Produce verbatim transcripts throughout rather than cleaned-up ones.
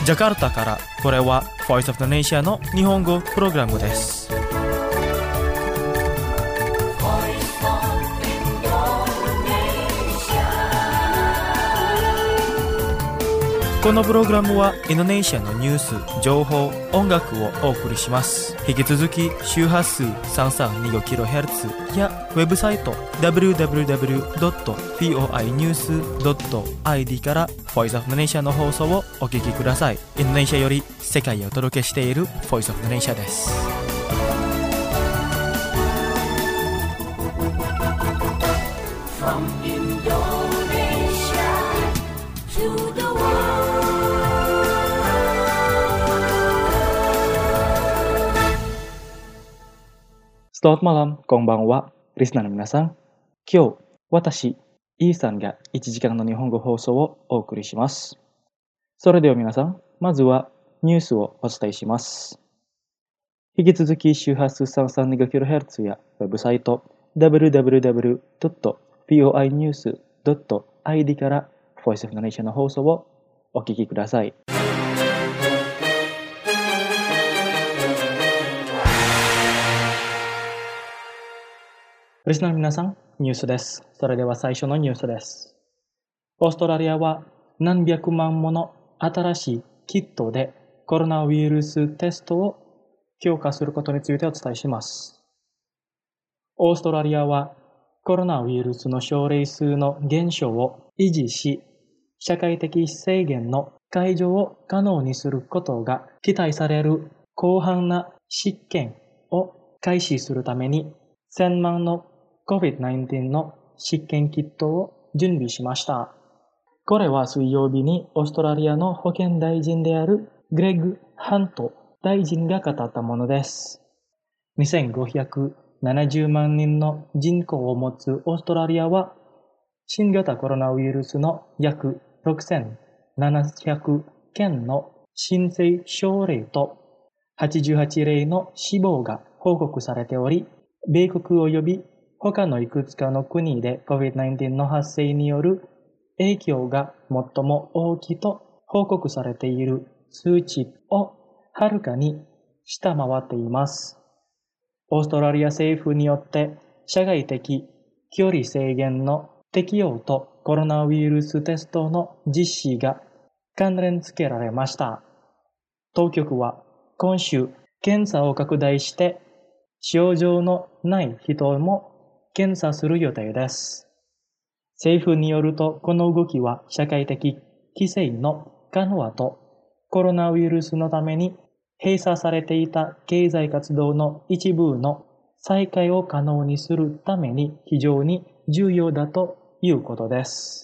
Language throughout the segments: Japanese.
ジャカルタからこれは Voice of the Nation の日本語プログラムです。このプログラムはインドネシアのニュース、情報、音楽をお送りします。引き続き周波数 さんさんにごキロヘルツ やウェブサイト ダブリューダブリューダブリュードットフォーアイニュースドットアイディー から Voice of the Nation の放送をお聞きください。インドネシアより世界へお届けしている Voice of the Nation です。From Indonesia to the Selamat malam, こんばんは。リスナーの皆さん、今日、私、イーさんがいちじかんの日本語放送をお送りします。それでは皆さん、まずはニュースをお伝えします。引き続き周波数 さんさんにごキロヘルツ やウェブサイト ダブリューダブリューダブリュードットフォーアイニュースドットアイディー から Voice of the Nation の放送をお聞きください。リスナーの皆さん、ニュースです。それでは最初のニュースです。オーストラリアは何百万もの新しいキットでコロナウイルステストを強化することについてお伝えします。オーストラリアはコロナウイルスの症例数の減少を維持し、社会的制限の解除を可能にすることが期待される広範な実験を開始するためにせんまんのコビッドナインティーン の実験キットを準備しました。これは水曜日にオーストラリアの保健大臣であるグレッグ・ハント大臣が語ったものです。にせんごひゃくななじゅうまんにんの人口を持つオーストラリアは新型コロナウイルスの約ろくせんななひゃくけんの新生症例とはちじゅうはちれいの死亡が報告されており、米国及び他のいくつかの国で コビッドナインティーン の発生による影響が最も大きいと報告されている数値をはるかに下回っています。オーストラリア政府によって社会的距離制限の適用とコロナウイルステストの実施が関連付けられました。当局は今週検査を拡大して症状のない人も検査する予定です。政府によると、この動きは社会的規制の緩和とコロナウイルスのために閉鎖されていた経済活動の一部の再開を可能にするために非常に重要だということです。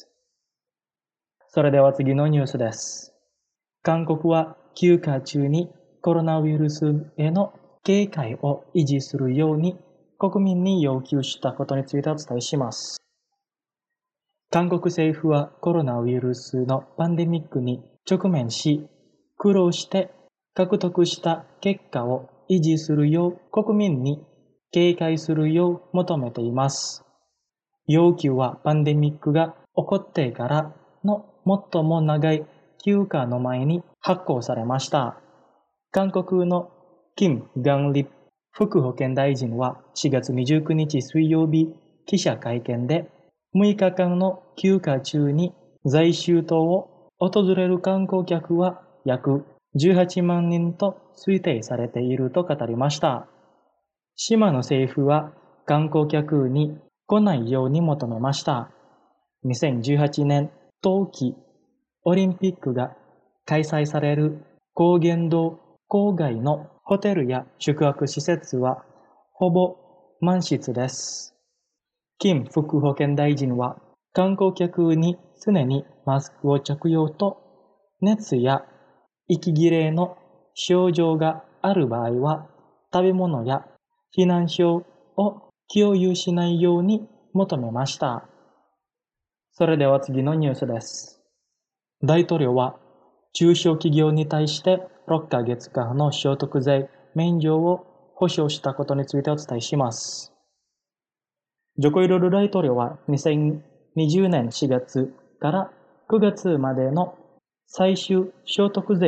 それでは次のニュースです。韓国は休暇中にコロナウイルスへの警戒を維持するように国民に要求したことについてお伝えします。韓国政府はコロナウイルスのパンデミックに直面し、苦労して獲得した結果を維持するよう国民に警戒するよう求めています。要求はパンデミックが起こってからの最も長い休暇の前に発行されました。韓国のキム・ガンリプ副保健大臣はしがつにじゅうくにち水曜日記者会見でむいかかんの休暇中に在州島を訪れる観光客は約じゅうはちまんにんと推定されていると語りました。島の政府は観光客に来ないように求めました。にせんじゅうはちねん冬季オリンピックが開催される高原道郊外のホテルや宿泊施設はほぼ満室です。キム副保健大臣は観光客に常にマスクを着用と熱や息切れの症状がある場合は食べ物や避難所を共有しないように求めました。それでは次のニュースです。大統領は中小企業に対してろっかげつかんの所得税免除を保証したことについてお伝えします。ジョコ・ウィドド大統領はにせんにじゅうねんしがつからくがつまでの最終所得税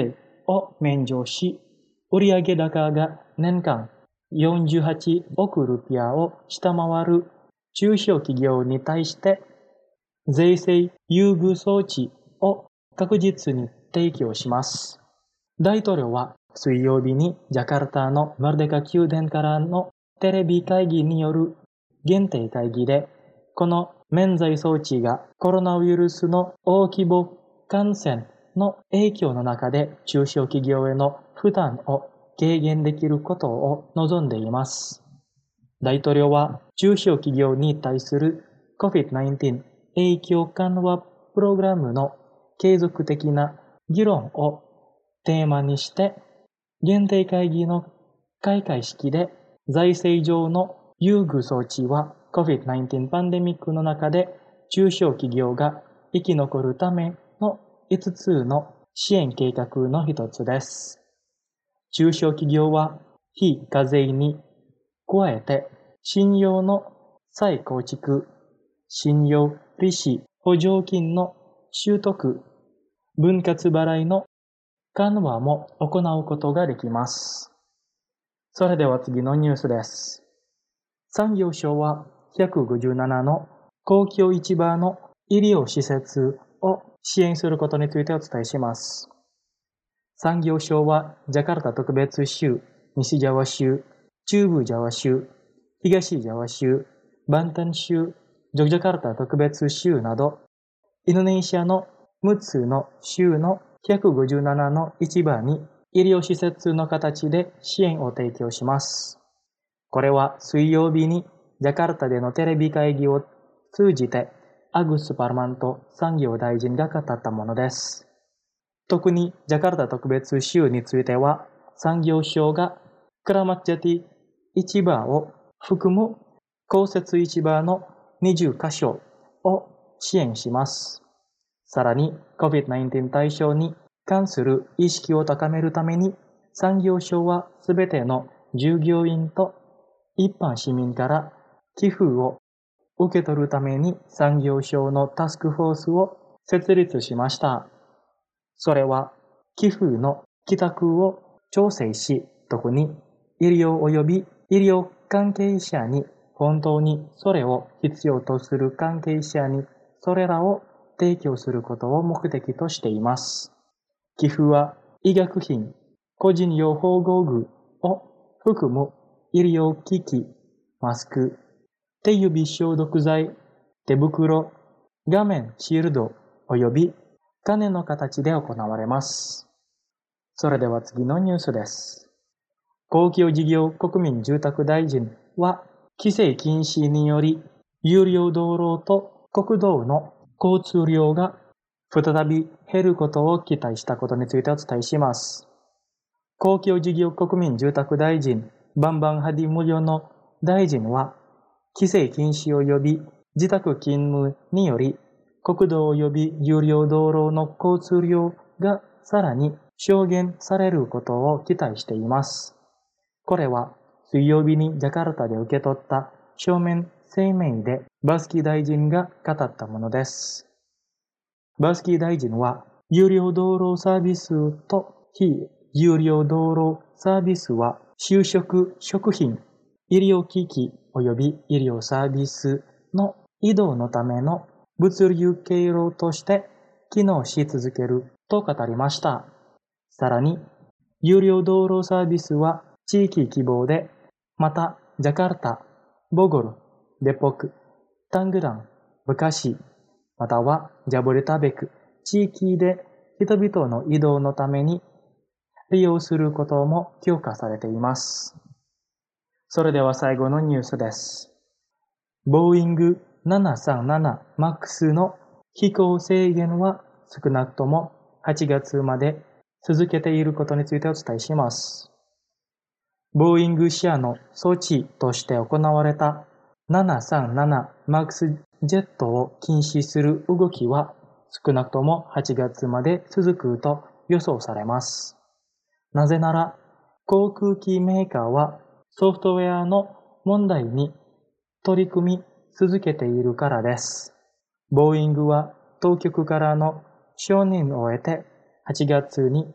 を免除し、売上高が年間よんじゅうはちおくルピアを下回る中小企業に対して税制優遇措置を確実に提供します。大統領は水曜日にジャカルタのマルデカ宮殿からのテレビ会議による限定会議で、この免税措置がコロナウイルスの大規模感染の影響の中で中小企業への負担を軽減できることを望んでいます。大統領は中小企業に対する コビッドナインティーン 影響緩和プログラムの継続的な議論をテーマにして、限定会議の開会式で財政上の優遇措置は コビッドナインティーン パンデミックの中で中小企業が生き残るためのいつつの支援計画の一つです。中小企業は非課税に加えて信用の再構築、信用利子補助金の取得、分割払いの緩和も行うことができます。それでは次のニュースです。産業省はひゃくごじゅうななの公共市場の医療施設を支援することについてお伝えします。産業省はジャカルタ特別州、西ジャワ州、中部ジャワ州、東ジャワ州、バンタン州、ジョグジャカルタ特別州など、インドネシアのむっつの州のひゃくごじゅうななの市場に医療施設の形で支援を提供します。これは水曜日にジャカルタでのテレビ会議を通じてアグス・パルマント産業大臣が語ったものです。特にジャカルタ特別州については、産業省がクラマッチャティ市場を含む公設市場のにじゅうカ所を支援します。さらに コビッドナインティーン 対象に関する意識を高めるために、産業省はすべての従業員と一般市民から寄付を受け取るために産業省のタスクフォースを設立しました。それは寄付の帰宅を調整し、特に医療及び医療関係者に本当にそれを必要とする関係者にそれらを提供することを目的としています。寄付は医薬品、個人用保護具を含む医療機器、マスク、手指消毒剤、手袋、画面シールド及び金の形で行われます。それでは次のニュースです。公共事業国民住宅大臣は規制禁止により有料道路と国道の交通量が再び減ることを期待したことについてお伝えします。公共事業国民住宅大臣バンバンハディムリョの大臣は規制禁止及び自宅勤務により国道及び有料道路の交通量がさらに削減されることを期待しています。これは水曜日にジャカルタで受け取った書面声明でバスキ大臣が語ったものです。バスキ大臣は有料道路サービスと非有料道路サービスは就職食品、医療機器及び医療サービスの移動のための物流経路として機能し続けると語りました。さらに、有料道路サービスは地域希望で、またジャカルタ、ボゴル、デポク、タングラン、ブカシ、またはジャボレタベク、地域で人々の移動のために利用することも強化されています。それでは最後のニュースです。ボーイングななさんななマックス の飛行制限は少なくともはちがつまで続けていることについてお伝えします。ボーイング社の措置として行われたななさんななマックス ジェットを禁止する動きは少なくともはちがつまで続くと予想されます。なぜなら航空機メーカーはソフトウェアの問題に取り組み続けているからです。ボーイングは当局からの承認を得てはちがつに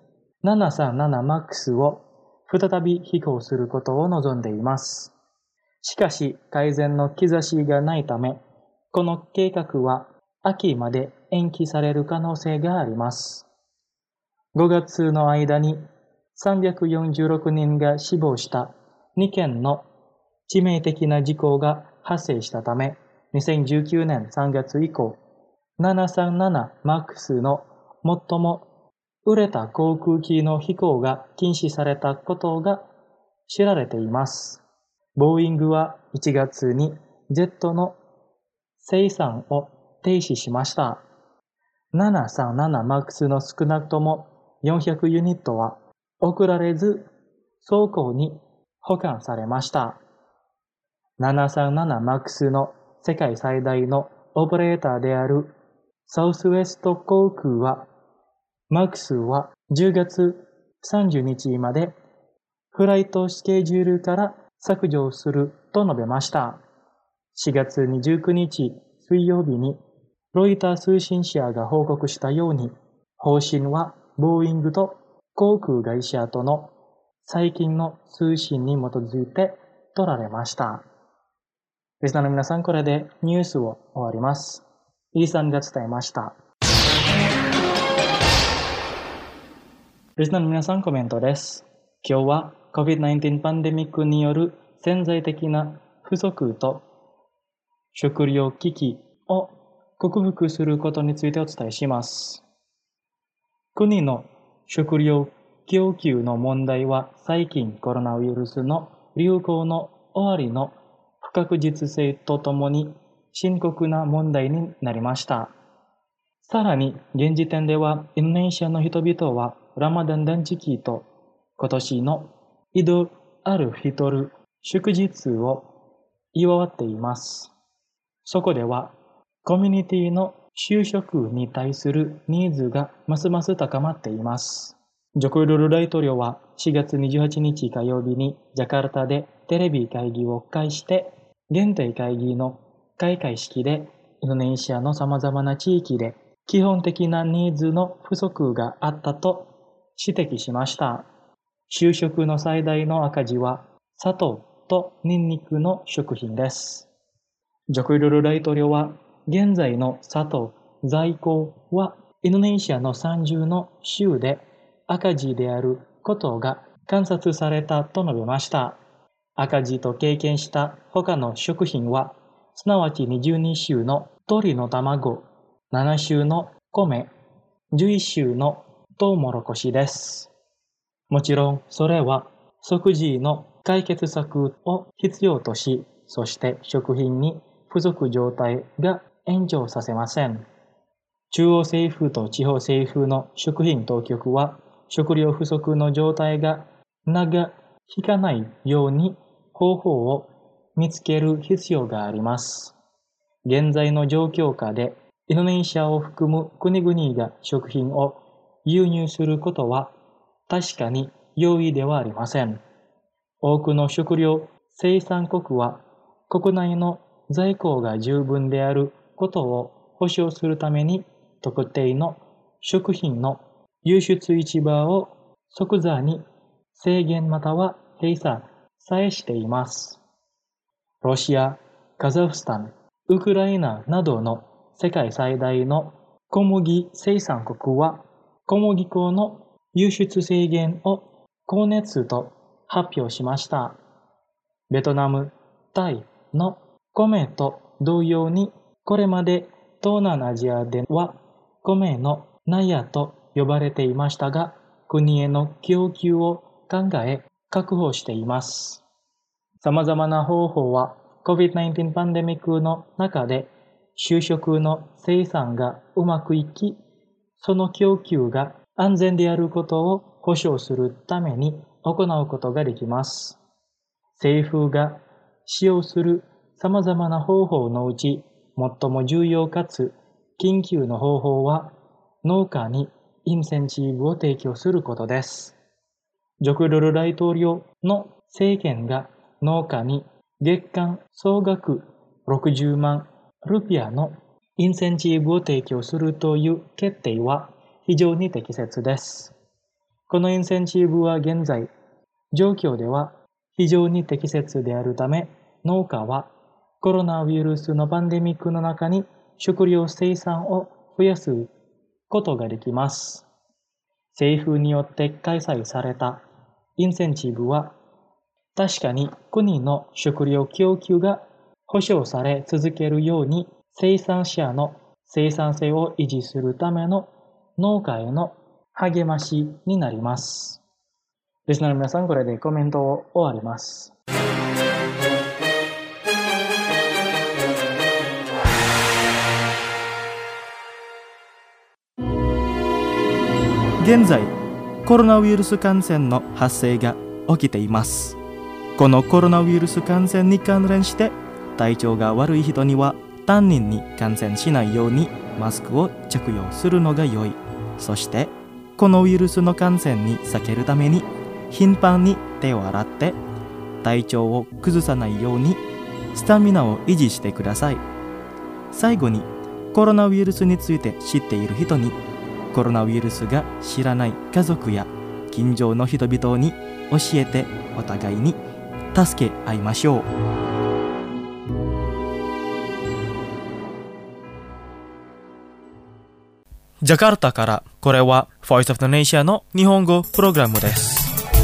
ななさんななマックス を再び飛行することを望んでいます。しかし改善の兆しがないため、この計画は秋まで延期される可能性があります。ごがつの間にさんびゃくよんじゅうろくにんが死亡したにけんの致命的な事故が発生したため、にせんじゅうきゅうねんさんがつ以降、ななさんななマックス の最も売れた航空機の飛行が禁止されたことが知られています。ボーイングはいちがつにジェットの生産を停止しました。ななさんななマックス の少なくともよんひゃくユニットは送られず倉庫に保管されました。ななさんななマックス の世界最大のオペレーターであるサウスウエスト航空は、マックス はじゅうがつさんじゅうにちまでフライトスケジュールから削除すると述べました。しがつにじゅうくにち水曜日にロイター通信社が報告したように、方針はボーイングと航空会社との最近の通信に基づいて取られました。リスナーの皆さん、これでニュースを終わります。イーさんが伝えました。リスナーの皆さん、コメントです。今日は コビッドナインティーン パンデミックによる潜在的な不足と食料危機を克服することについてお伝えします。国の食料供給の問題は最近コロナウイルスの流行の終わりの不確実性とともに深刻な問題になりました。さらに現時点ではインドネシアの人々はラマダン断食と今年のイド・アル・フィトル祝日を祝っています。そこではコミュニティの就職に対するニーズがますます高まっています。ジョコウィドド大統領はしがつにじゅうはちにち火曜日にジャカルタでテレビ会議を開して限定会議の開会式でインドネシアの様々な地域で基本的なニーズの不足があったと指摘しました。就職の最大の赤字は砂糖とニンニクの食品です。ジョコウィドド大統領は現在の砂糖在庫はインドネシアのさんじゅうの州で赤字であることが観察されたと述べました。赤字と経験した他の食品は、すなわちにじゅうに州の鶏の卵、なな州の米、じゅういち州のトウモロコシです。もちろんそれは即時の解決策を必要とし、そして食品に不足状態が延長させません。中央政府と地方政府の食品当局は食料不足の状態が長引かないように方法を見つける必要があります。現在の状況下でインドネシアを含む国々が食品を輸入することは確かに容易ではありません。多くの食料生産国は国内の在庫が十分であることを保証するために特定の食品の輸出市場を即座に制限または閉鎖さえしています。ロシア、カザフスタン、ウクライナなどの世界最大の小麦生産国は小麦粉の輸出制限を高熱と発表しました。ベトナム、タイの米と同様に、これまで東南アジアでは米のナヤと呼ばれていましたが、国への供給を考え確保しています。様々な方法は コビッドナインティーン パンデミックの中で就職の生産がうまくいき、その供給が安全であることを保証するために行うことができます。政府が使用する様々な方法のうち最も重要かつ緊急の方法は農家にインセンチブを提供することです。ジョコウィドド大統領の政権が農家に月間総額ろくじゅうまんルピアのインセンチブを提供するという決定は非常に適切です。 このインセンチブは現在、状況では非常に適切であるため、農家はコロナウイルスのパンデミックの中に食料生産を増やすことができます。政府によって開催されたインセンチブは、確かに国の食料供給が保障され続けるように、生産者の生産性を維持するための農家への励ましになります。リスナーの皆さん、これでコメントを終わります。 現在、コロナウイルス感染の発生が起きています。このコロナウイルス感染に関連して、体調が悪い人には他人に感染しないようにマスクを着用するのが良い。そしてこのウイルスの感染に避けるために頻繁に手を洗って体調を崩さないようにスタミナを維持してください。最後に、コロナウイルスについて知っている人に、コロナウイルスが知らない家族や近所の人々に教えて、お互いに助け合いましょう。ジャカルタから、これは Voice of the Nation の日本語プログラムです。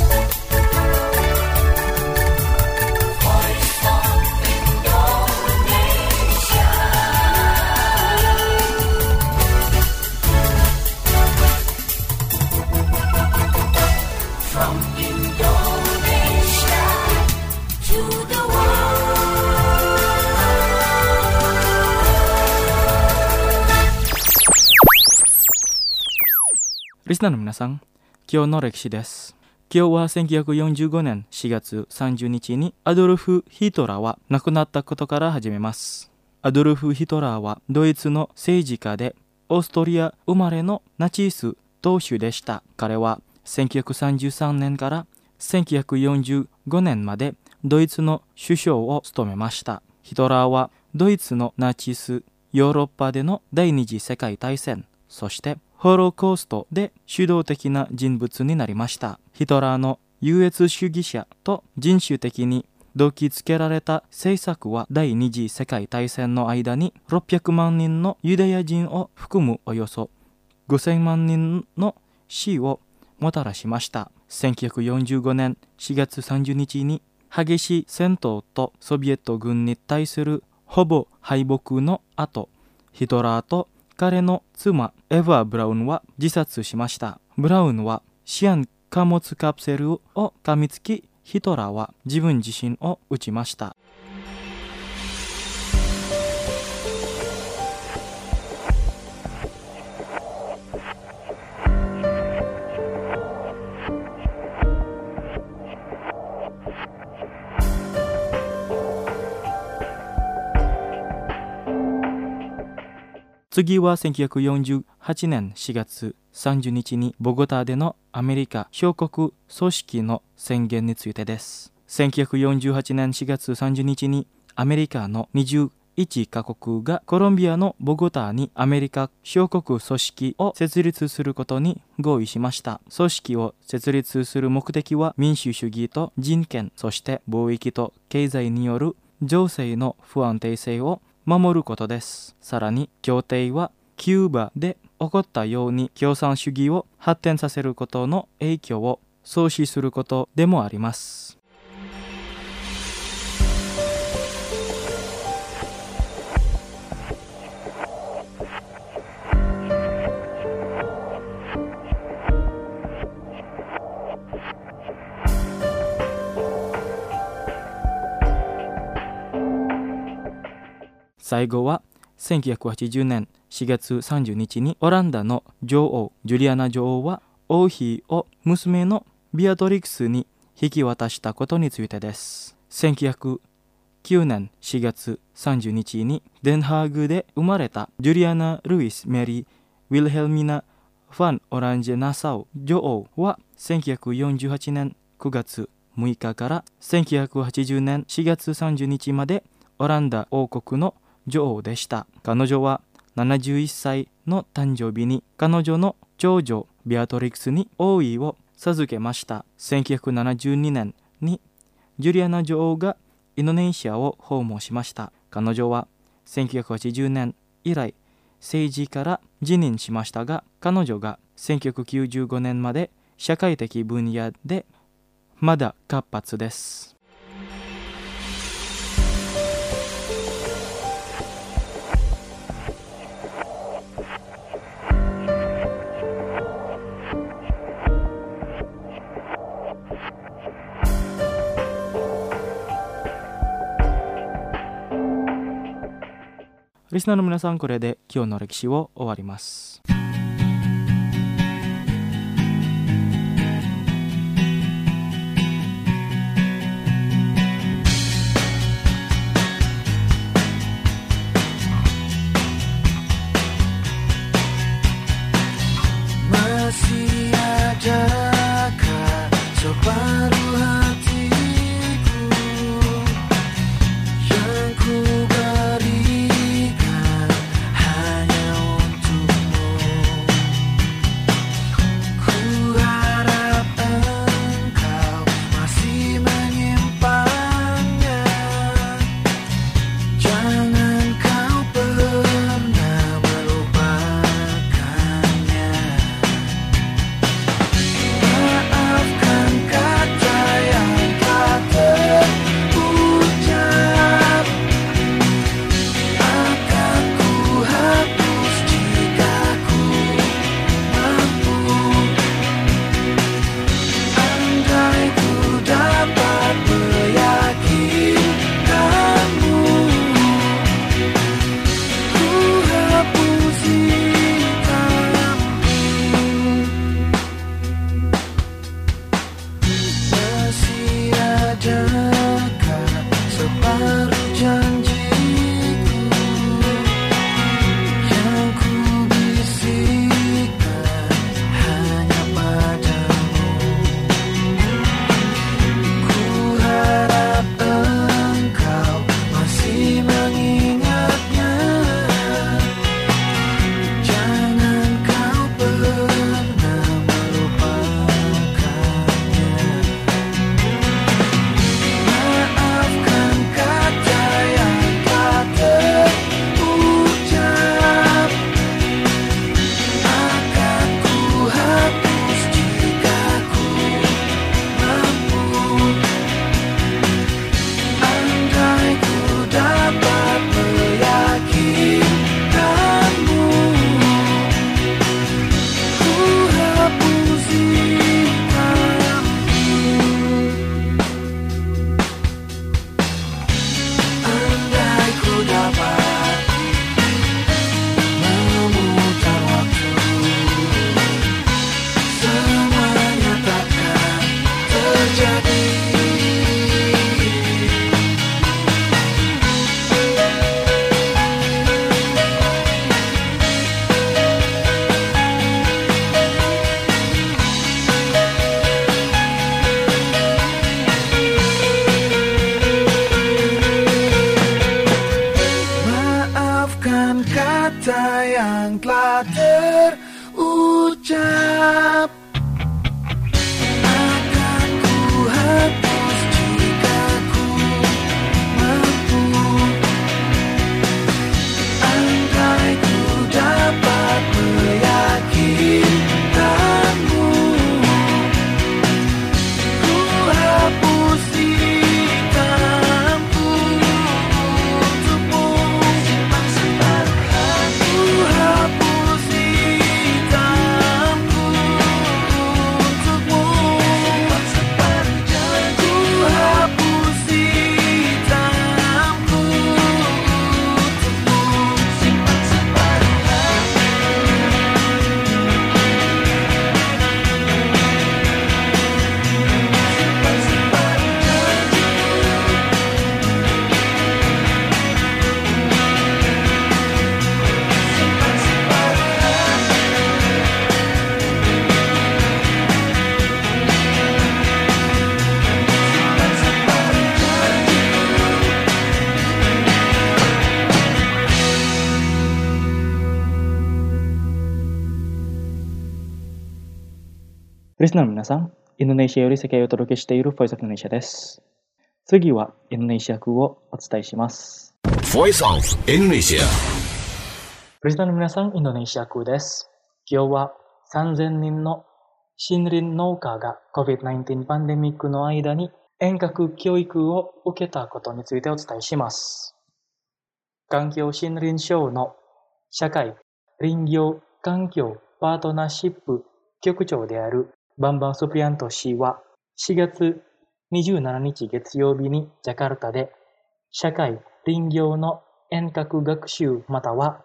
リスナーの皆さん、今日の歴史です。今日はせんきゅうひゃくよんじゅうごねんしがつさんじゅうにちにアドルフ・ヒトラーは亡くなったことから始めます。アドルフ・ヒトラーはドイツの政治家で、オーストリア生まれのナチス党首でした。彼はせんきゅうひゃくさんじゅうさんねんからせんきゅうひゃくよんじゅうごねんまでドイツの首相を務めました。ヒトラーはドイツのナチス、ヨーロッパでの第二次世界大戦、そしてホロコーストで主導的な人物になりました。ヒトラーの優越主義者と人種的に動機づけられた政策は、第二次世界大戦の間にろっぴゃくまんにんのユダヤ人を含むおよそごせんまんにんの死をもたらしました。せんきゅうひゃくよんじゅうごねんしがつさんじゅうにちに激しい戦闘とソビエト軍に対するほぼ敗北の後、ヒトラーと彼の妻エヴァ・ブラウンは自殺しました。ブラウンはシアン貨物カプセルを噛みつき、ヒトラーは自分自身を撃ちました。次はせんきゅうひゃくよんじゅうはちねんしがつさんじゅうにちにボゴタでのアメリカ小国組織の宣言についてです。せんきゅうひゃくよんじゅうはちねんしがつさんじゅうにちにアメリカのにじゅういちカ国がコロンビアのボゴタにアメリカ小国組織を設立することに合意しました。組織を設立する目的は、民主主義と人権、そして貿易と経済による情勢の不安定性を守ることです。さらに協定はキューバで起こったように共産主義を発展させることの影響を阻止することでもあります。最後はせんきゅうひゃくはちじゅうねんしがつさんじゅうにちにオランダの女王ジュリアナ女王は王妃を娘のビアトリクスに引き渡したことについてです。せんきゅうひゃくきゅうねんしがつさんじゅうにちにデンハーグで生まれたジュリアナ・ルイス・メリー・ウィルヘルミナ・ファン・オランジェ・ナサウ女王はせんきゅうひゃくよんじゅうはちねんくがつむいかからせんきゅうひゃくはちじゅうねんしがつさんじゅうにちまでオランダ王国の女王でした。彼女はななじゅういっさいの誕生日に彼女の長女ビアトリクスに王位を授けました。せんきゅうひゃくななじゅうにねんにジュリアナ女王がインドネシアを訪問しました。彼女はせんきゅうひゃくはちじゅうねん以来政治から辞任しましたが、彼女がせんきゅうひゃくきゅうじゅうごねんまで社会的分野でまだ活発です。リスナーの皆さん、これで今日の歴史を終わります。 Masih adakah separuh hatiku yang ku berikan hanya untukmu? Ku harap engkau masih menyimpannya. Jangan kau pernah melupakannya. Maafkan kata yang tak terucap, akan ku hapus jika ku mampu. Andai ku dapat meyakinkanmu, ku hapus hitammu. Masih adakah separuh janjiku yang ku bisikkan hanya padamu? Ku harap engkau masih mengingatnya. Jangan kau pernah melupakannya. Maafkan kata yang tak terucap, akan ku hapus jika ku mampu. Andai ku dapat meyakinkanmu, ku hapus hitammu. Andai ku dapat memutar waktu, semuanya takkan terjadi. Maafkan kata yang telah terucap, akan ku hapus jika ku mampu. Andai ku dapat meyakinkanmu, ku hapus hitamku untukmu. Ku hapus hitamku リスナーの皆さん、インドネシアより世界をお届けしている Voice of Indonesia です。次はインドネシア語をお伝えします。 Voice of Indonesia。 リスナーの皆さん、インドネシア語です。今日はさんぜんにんの森林農家が コビッドナインティーン パンデミックの間に遠隔教育を受けたことについてお伝えします。環境森林省の社会林業環境パートナーシップ局長であるバンバン・スプリアント氏はしがつにじゅうしちにち月曜日にジャカルタで社会林業の遠隔学習または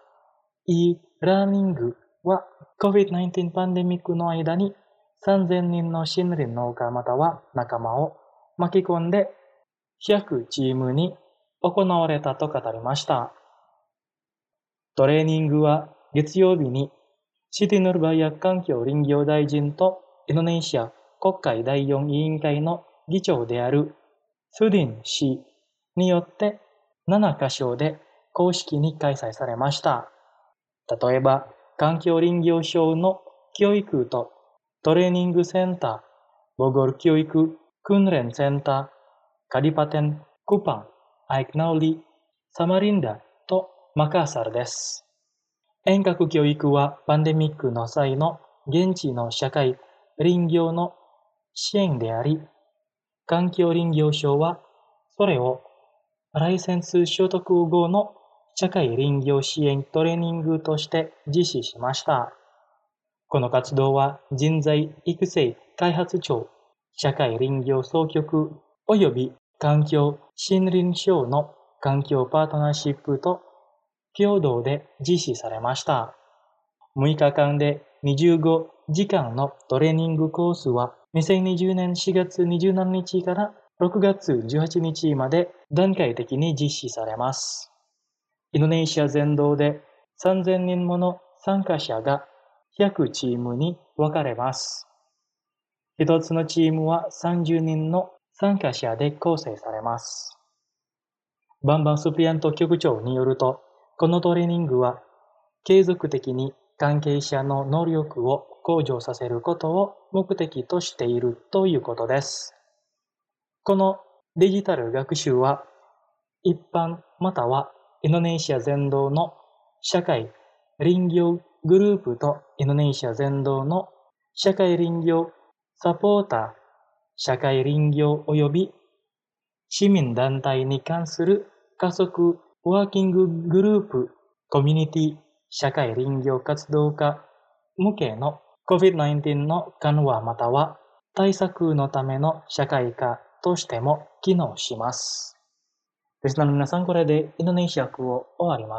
e ラーニングは コビッドナインティーン パンデミックの間にさんぜんにんの森林農家または仲間を巻き込んでひゃくチームに行われたと語りました。トレーニングは月曜日にシティヌルバヤ環境林業大臣とインドネシア国会だいよん委員会の議長であるスディン氏によってななかしょで公式に開催されました。例えば、環境林業省の教育とトレーニングセンター、ボゴル教育訓練センター、カディパテン、クパン、アイクナウリ、サマリンダとマカーサルです。遠隔教育はパンデミックの際の現地の社会林業の支援であり、環境林業省はそれをライセンス取得後の社会林業支援トレーニングとして実施しました。この活動は人材育成開発庁、社会林業総局及び環境森林省の環境パートナーシップと共同で実施されました。むいかかんでにじゅうごじかんのトレーニングコースはにせんにじゅうねんしがつにじゅうしちにちからろくがつじゅうはちにちまで段階的に実施されます。インドネシア全土でさんぜんにんもの参加者がひゃくチームに分かれます。一つのチームはさんじゅうにんの参加者で構成されます。バンバン・スプリアント局長によると、このトレーニングは継続的に関係者の能力を向上させることを目的としているということです。このデジタル学習は一般またはインドネシア全土の社会林業グループとインドネシア全土の社会林業サポーター、社会林業及び市民団体に関する加速ワーキンググループ、コミュニティ、社会林業活動家向けの コビッドナインティーン の緩和または対策のための社会科としても機能します。リスナーの皆さん、これでインドネシア語を終わります。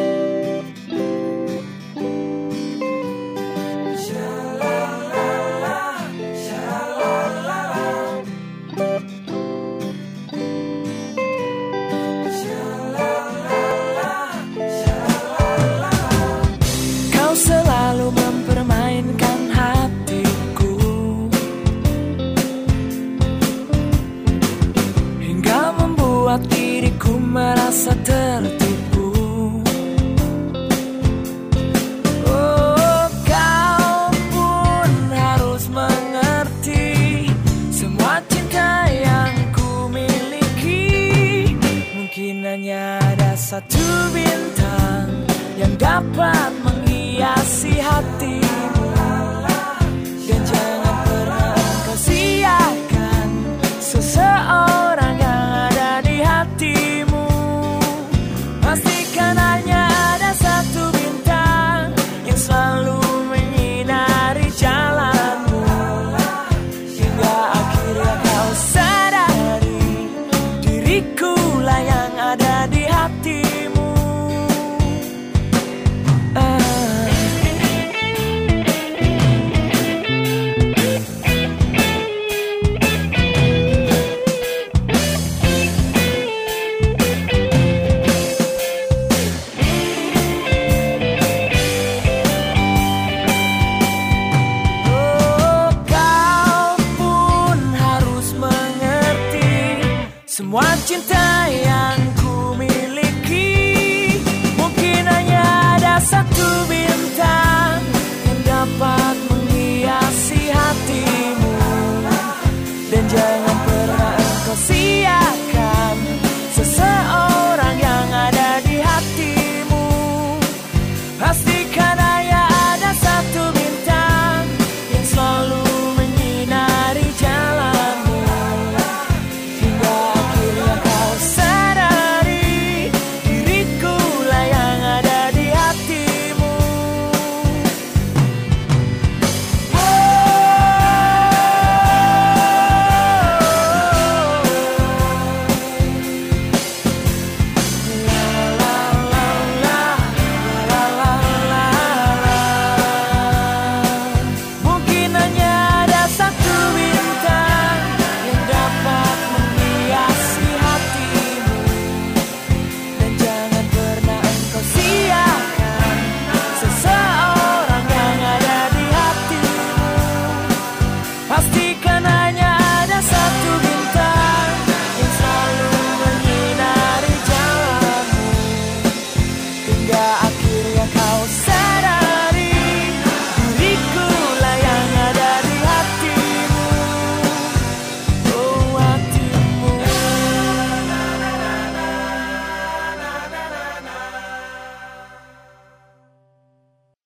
Diriku merasa tertipu. Oh, kau pun harus mengerti semua cinta yang ku miliki. Mungkin hanya ada satu bintang yang dapat menghiasi hatimu. Dan jangan pernah kau sia-siakan seseorang yang ada di hatimu. Pastikan hanya ada satu bintang yang selalu menyinari jalanmu, hingga akhirnya kau sadari diriku lah yang ada di hatimu. Ah.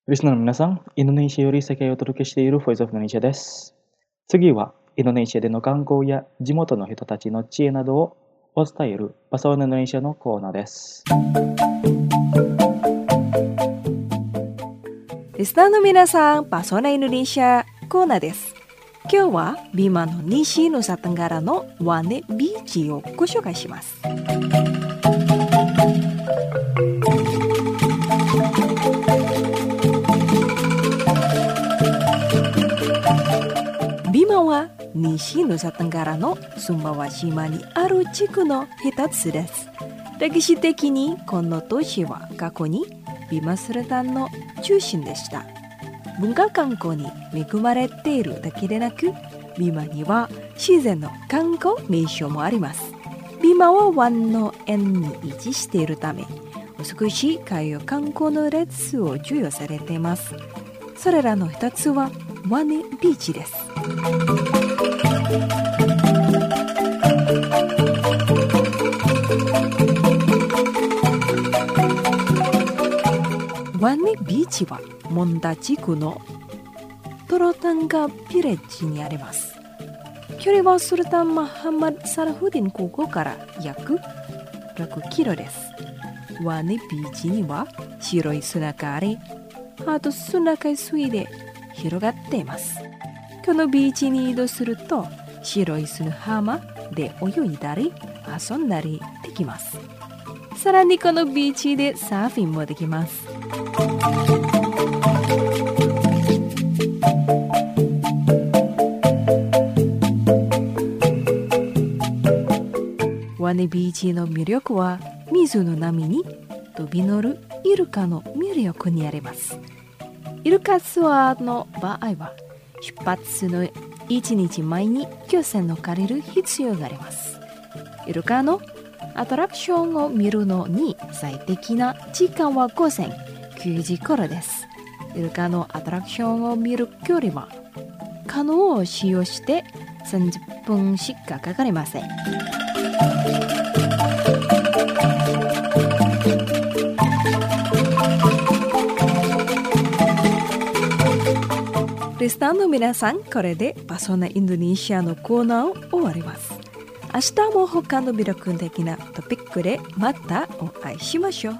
リスナーの皆さん、インドネシアより世界をお届けしているボイスオブインドネシアです。次は、インドネシアでの観光や地元の人たちの知恵などをお伝えるパソナインドネシアのコーナーです。 リスナーの皆さん、パソナインドネシアコーナーです。今日はビマの西ヌサテンガラのワネビーチをご紹介します。ビマは西ヌサテンガラのスンバワ島にある地区の一つです。歴史的にこの都市は過去にビマスルタンの中心でした。文化観光に恵まれているだけでなく、ビマには自然の観光名所もあります。ビマは湾の沿に位置しているため、美しい海洋観光の列を授与されています。それらの一つはワネビーチです。ワネビーチはモンダ地区のトロタンガビレッジにあります。距離はスルタン・マハマド・サラフディン空港から約ろくキロです。ワネビーチには白い砂があり、あと砂海水で広がっています。このビーチに移動すると白い砂浜で泳いだり遊んだりできます。さらにこのビーチでサーフィンもできます。ワネビーチの魅力は水の波に飛び乗るイルカの魅力にあります。イルカツアーの場合は出発のいちにちまえに漁船を借りる必要があります。イルカのアトラクションを見るのに最適な時間は午前くじ頃です。イルカのアトラクションを見る距離はカヌーを使用してさんじゅっぷんしかかかりません。リスナーの皆さん、これでパソナインドネシアのコーナーを終わります。明日も他の魅力的なトピックでまたお会いしましょう。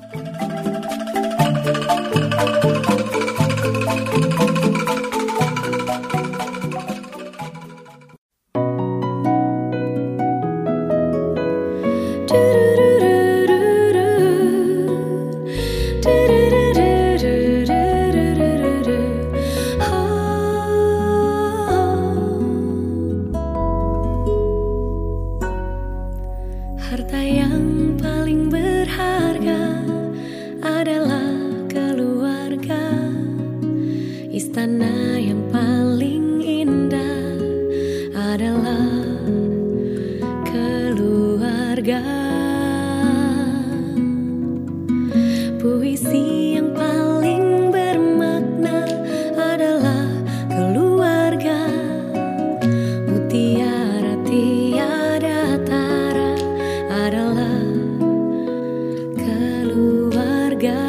Harta yang paling berharga adalah keluarga. Istana yang paling indah adalah keluarga. Puisi yang paling bermakna adalah keluarga. Mutiara tiada tara adalah keluarga.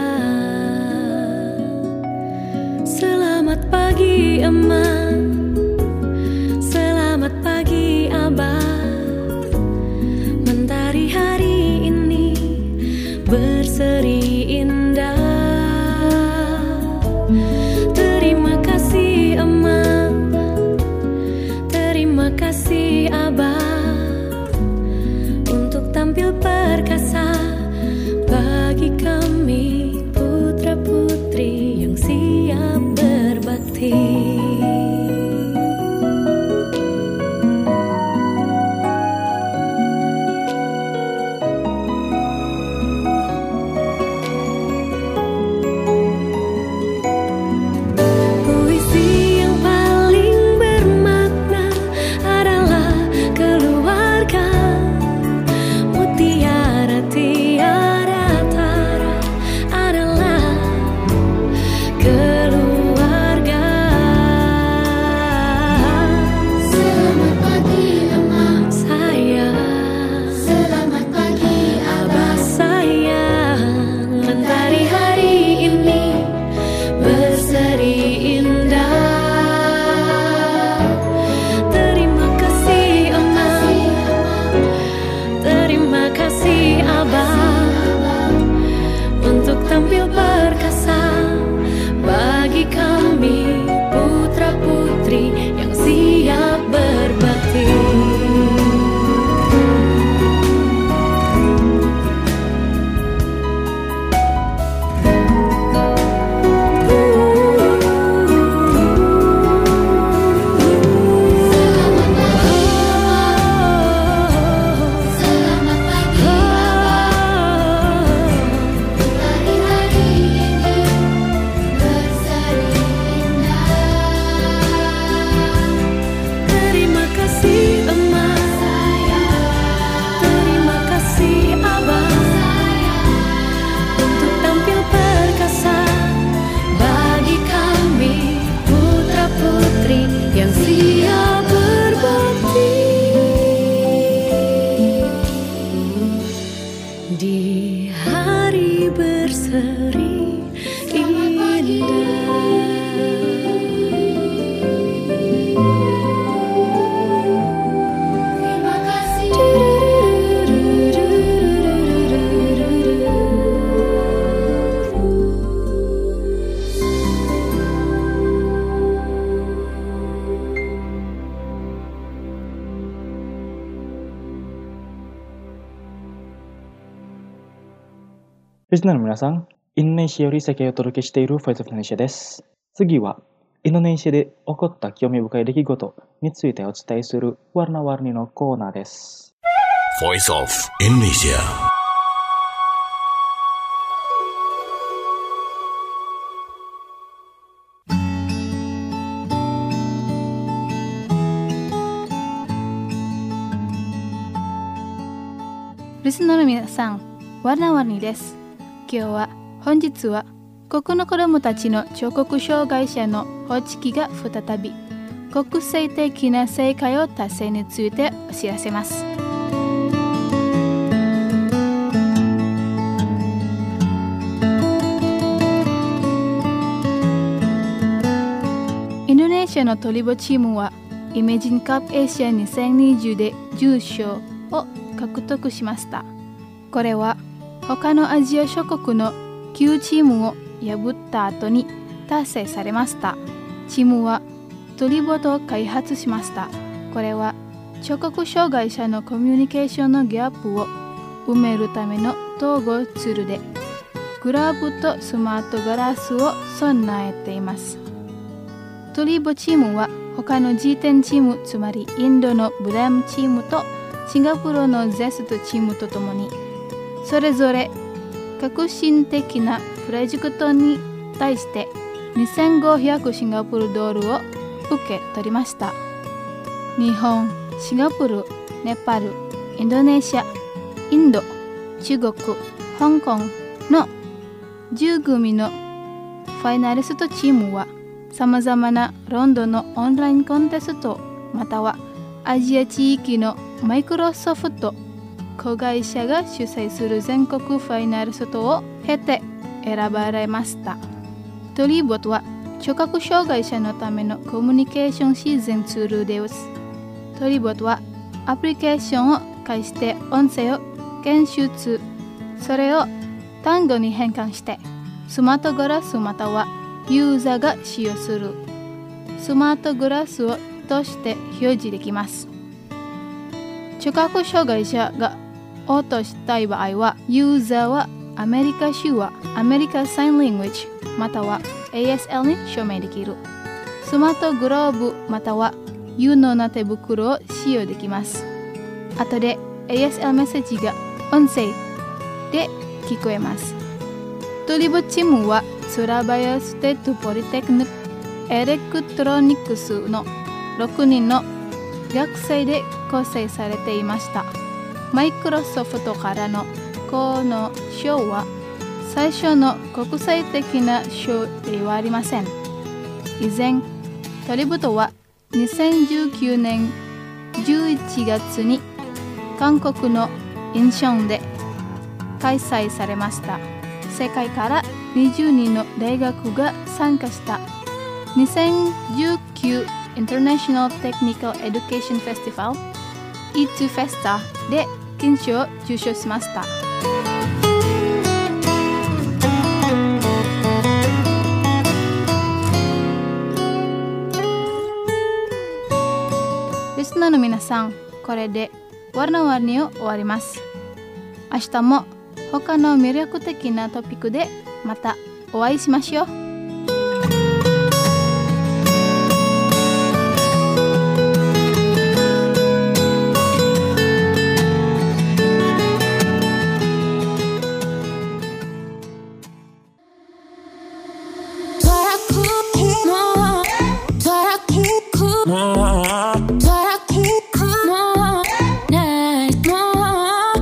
Selamat pagi Emak, selamat pagi Abah. Mentari hari ini berseri indah. Terima kasih Emak, terima kasih Abah, untuk tampil perkasa bagi kami putra-putri yang siap berbakti. hari berseri indah. Terima kasih. リスナーの皆さん、インドネシアより世界をお届けしている Voice of Indonesia です。次は、インドネシアで起こった興味深い出来事についてお伝えするワルナワルニのコーナーです。 Voice of Indonesia。 リスナーの皆さん、ワルナワルニです。今日は本日はここの子どもたちの聴覚障害者のホチキが再び国際的な正解を達成についてお知らせます。インドネシアのトリボチームはイメージンカップエシアにせんにじゅうでじゅう勝を獲得しました。これは他のアジア諸国のきゅうチームを破った後に達成されました。チームはトリボットを開発しました。これは聴覚障害者のコミュニケーションのギャップを埋めるための統合ツールで、グラブとスマートガラスを備えています。トリボチームは他の ジーテン チーム、つまりインドのブレムチームとシンガポールのゼストチームとともに、それぞれ革新的なプロジェクトに対してにせんごひゃくシンガポールドルを受け取りました。日本、シンガポール、ネパール、インドネシア、インド、中国、香港のじゅう組のファイナリストチームはさまざまなロンドンのオンラインコンテストまたはアジア地域のマイクロソフト子会社が主催する全国ファイナリストを経て選ばれました。トリボットは聴覚障害者のためのコミュニケーションシーズンツールです。トリボットはアプリケーションを介して音声を検出、それを単語に変換してスマートグラスまたはユーザーが使用するスマートグラスを通して表示できます。聴覚障害者が応答したい場合は、ユーザーはアメリカ手話、アメリカサインランゲージまたは エーエスエル に署名できる。スマートグローブまたは有能な手袋を使用できます。後で エーエスエル メッセージが音声で聞こえます。トリボチームはスラバヤステッドポリテクニックエレクトロニクスのろくにんの学生で構成されていました。マイクロソフトからのこの賞は最初の国際的な賞ではありません。以前、トリボットはにせんじゅうきゅうねんじゅういちがつに韓国のインチョンで開催されました。世界からにじゅうにんの大学が参加したにせんじゅうきゅう International Technical Education Festival イーツー フェスタで金賞を受賞しました。リスナーの皆さん、これでワルナワルニを終わります。明日も他の魅力的なトピックでまたお会いしましょう。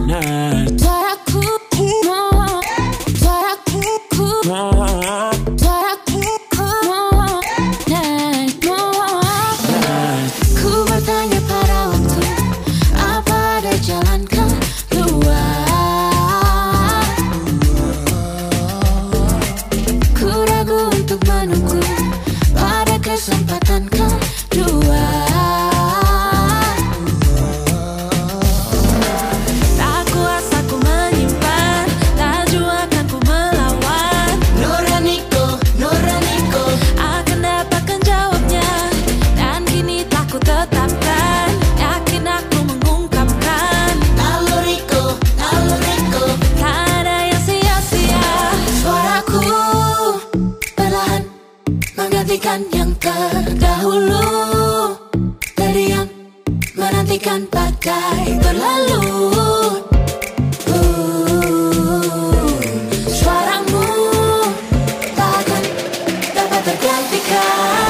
Suaraku menantikan yang terdahulu, terdiam menantikan badai berlalu. uh, Suaramu takkan dapat tergantikan.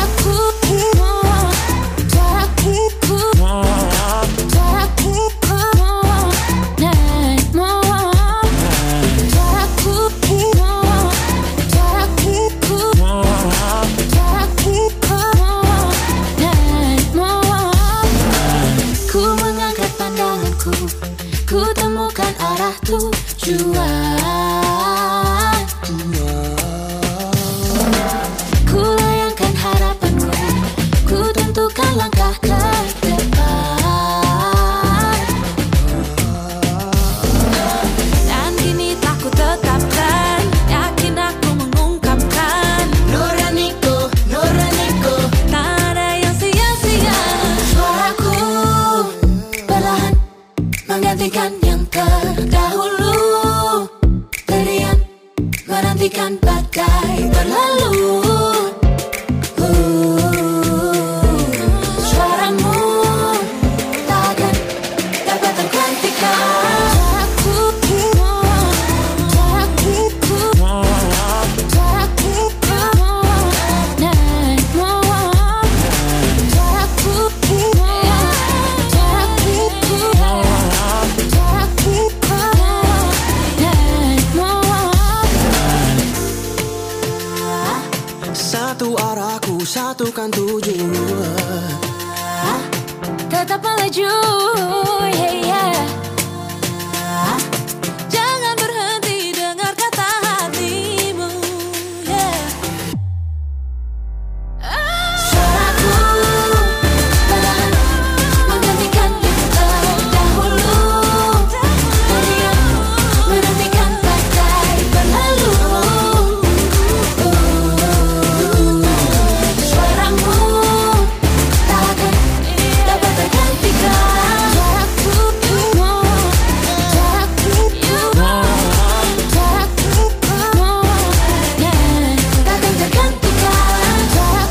Ku temukan arah tujuan, ku layangkan harapanku, ku tentukan langkah ke depan. Dan kini tak ku tetapkan, yakin aku mengungkapkan nuraniku, nuraniku, tak ada yang sia-sia. Suaraku perlahan menggantikan yang terdahulu, terdiam menantikan badai berlalu. uh, Suaramu takkan dapat tergantikan. Satu arahku, satukan tujuan, Tetap melaju, yeah, yeah. jangan berhenti dengar kata hatimu, yeah. Suaraku perlahan menggantikan yang terdahulu, terdiam menantikan badai berlalu. Suaramu takkan dapat tergantikan. Takkan tergantikan.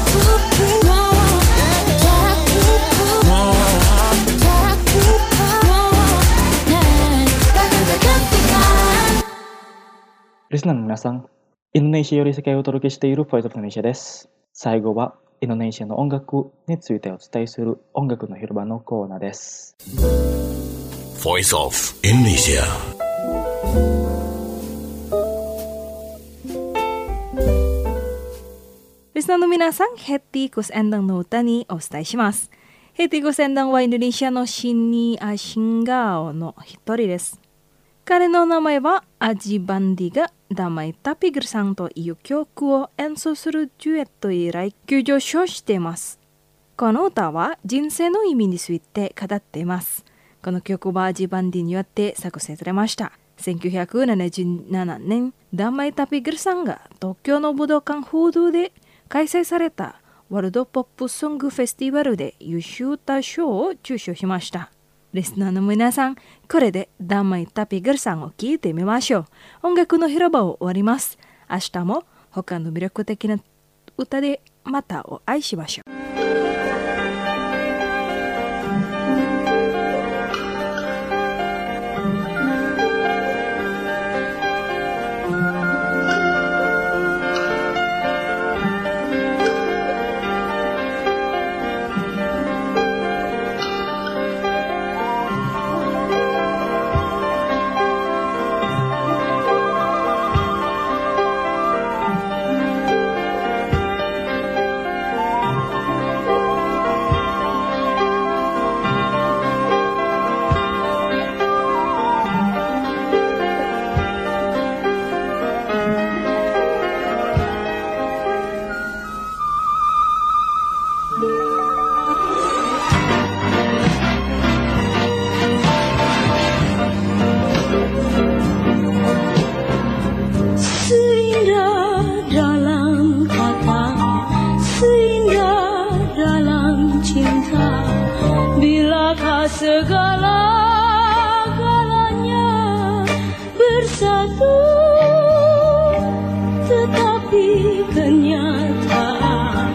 Takkan tergantikan. Listenerの皆さん、インドネシアより世界をお届けしているボイスオブインドネシアです。最後はインドネシアの音楽についてお伝えする音楽の広場のコーナーです。 Voice of Indonesia. Listenerの皆さん、ヘッティコスエンダンの歌にお伝えします。ヘッティコスエンダンはインドネシアのシニアシンガーの一人です。彼の名前はアジバンディがダマイタピグルさんという曲を演奏するデュエット以来急上昇しています。この歌は人生の意味について語っています。この曲はアジバンディによって作成されました。せんきゅうひゃくななじゅうななねん、ダマイタピグルさんが東京の武道館フードで開催されたワールドポップソングフェスティバルで優秀歌賞を受賞しました。リスナーの皆さん、これでダマイタピグルさんを聴いてみましょう。音楽の広場を終わります。明日も他の魅力的な歌でまたお会いしましょう。 segala-galanya bersatu, tetapi kenyataan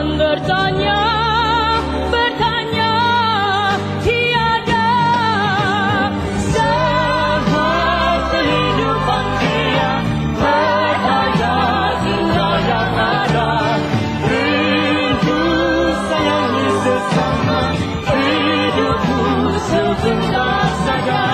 dan bertanya, bertanya tiada sehat kehidupan dia berada tinggal yang ada rindu sayangi sesama hidupku sebentar saja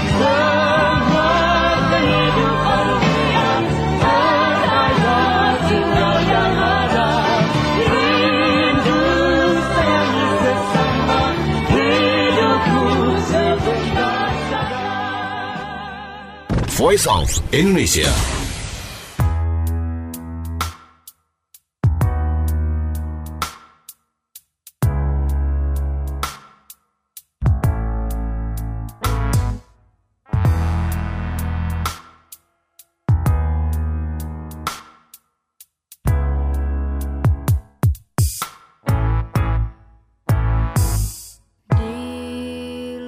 sehat kehidupan dia berada tinggal yang ada rindu sayangi sesama hidupku sebentar saja. Voice of Indonesia. Di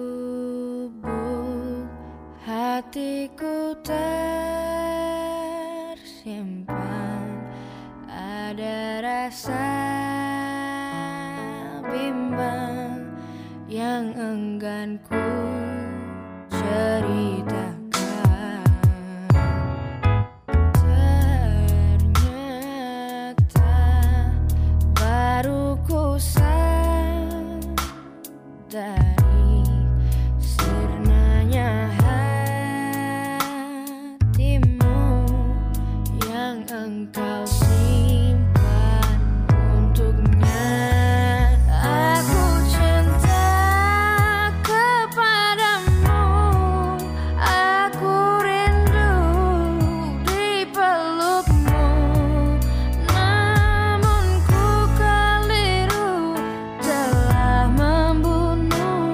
lubuk hatiku tersimpan ada rasa bimbang yang enggan ku ceritakan. Ternyata baru ku sadari sirnanya hatimu yang engkau simpan untuknya. Aku cinta kepadamu, aku rindu di pelukmu, namun ku keliru telah membunuh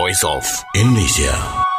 Voice of Indonesia.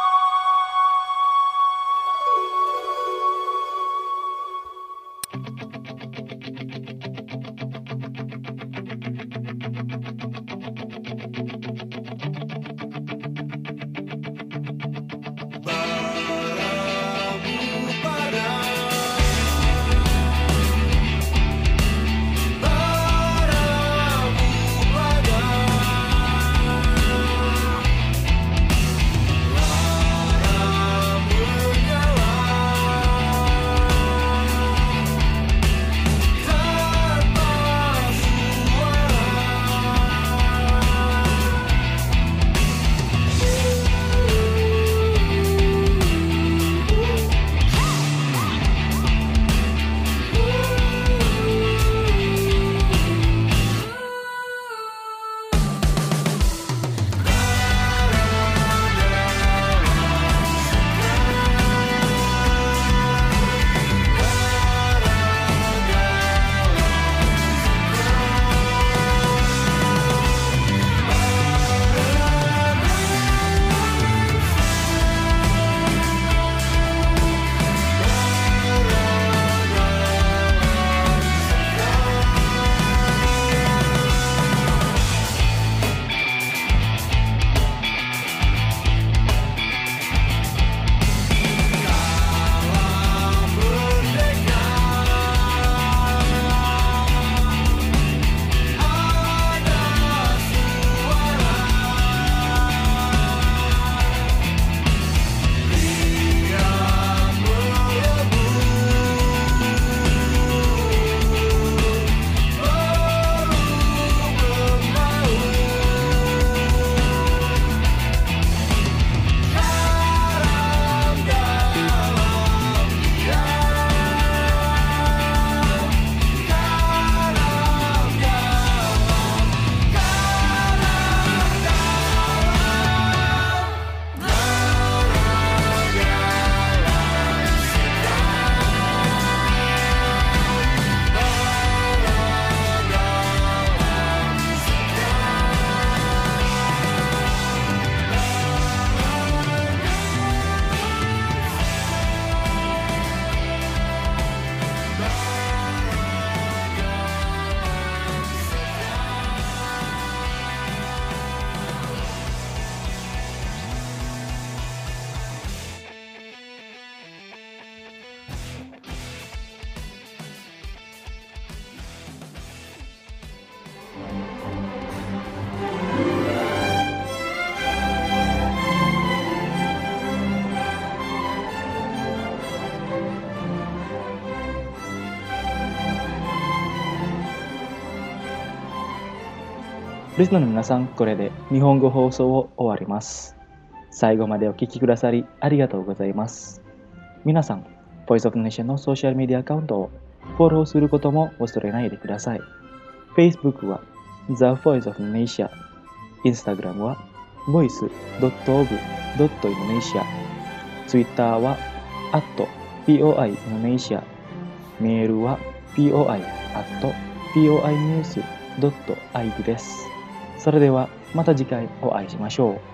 リスナーの皆さん、これで日本語放送を終わります。最後までお聞きくださりありがとうございます。皆さん、Voice of Indonesia のソーシャルメディアアカウントをフォローすることも忘れないでください。Facebook は The Voice of Indonesia、Instagram は ボイスドットオブドットインドネシア、Twitter は アットポイ Indonesia、メールは ポイ アットポイニュースドットアイビー です。それではまた次回お会いしましょう。